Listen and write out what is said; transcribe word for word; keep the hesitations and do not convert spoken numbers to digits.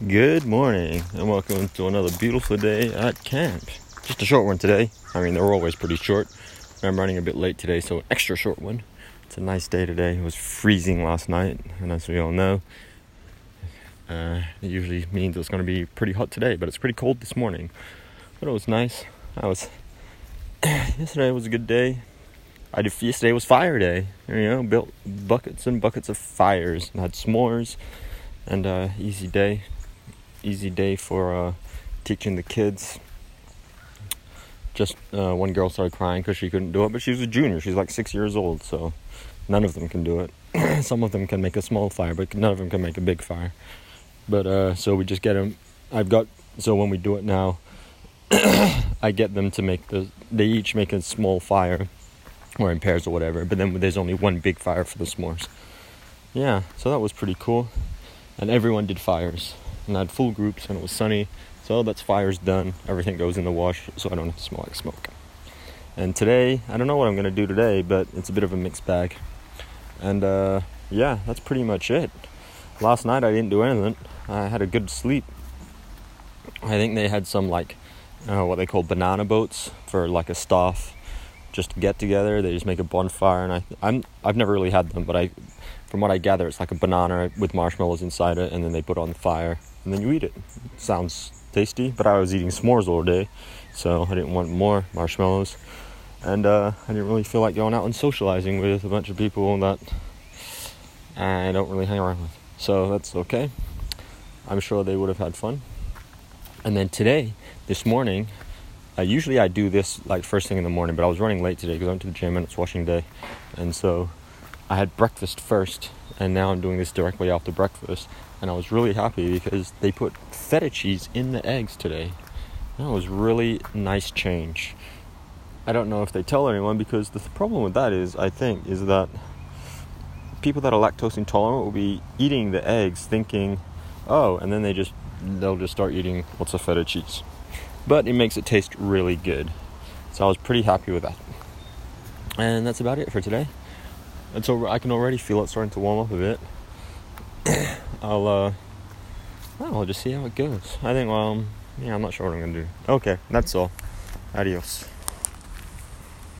Good morning, and welcome to another beautiful day at camp. Just a short one today. I mean, they're always pretty short. I'm running a bit late today, so an extra short one. It's a nice day today. It was freezing last night, and as we all know, uh, it usually means it's going to be pretty hot today, but it's pretty cold this morning. But it was nice. I was... yesterday was a good day. I did, yesterday was fire day. You know, built buckets and buckets of fires, and had s'mores, and uh, easy day. Easy day for uh, teaching the kids. Just uh, one girl started crying because she couldn't do it, but she's a junior. She's like six years old, so none of them can do it. Some of them can make a small fire, but none of them can make a big fire. But uh, so we just get them. I've got so when we do it now, I get them to make the. They each make a small fire, or in pairs or whatever. But then there's only one big fire for the s'mores. Yeah, so that was pretty cool, and everyone did fires. And I had full groups, and it was sunny, so that's fire's done. Everything goes in the wash, so I don't have to smell like smoke. And today, I don't know what I'm going to do today, but it's a bit of a mixed bag. And uh, yeah, that's pretty much it. Last night I didn't do anything. I had a good sleep. I think they had some like, uh, what they call banana boats for like a staff, just to get together. They just make a bonfire, and I, I'm, I've never really had them, but I, from what I gather, it's like a banana with marshmallows inside it, and then they put it on the fire, and then you eat it. It sounds tasty, but I was eating s'mores all day, so I didn't want more marshmallows, and uh, I didn't really feel like going out and socializing with a bunch of people that I don't really hang around with, so that's okay. I'm sure they would have had fun. And then today, this morning, Uh, usually I do this like first thing in the morning, but I was running late today because I went to the gym and it's washing day, and so I had breakfast first, and now I'm doing this directly after breakfast, and I was really happy because they put feta cheese in the eggs today. That was really nice change. I don't know if they tell anyone, because the th- problem with that is, I think, is that people that are lactose intolerant will be eating the eggs thinking, oh, and then they just they'll just start eating lots of feta cheese. But it makes it taste really good. So I was pretty happy with that. And that's about it for today. It's over, I can already feel it starting to warm up a bit. I'll, uh, well, I'll just see how it goes. I think, well, um, yeah, I'm not sure what I'm going to do. Okay, that's all. Adios.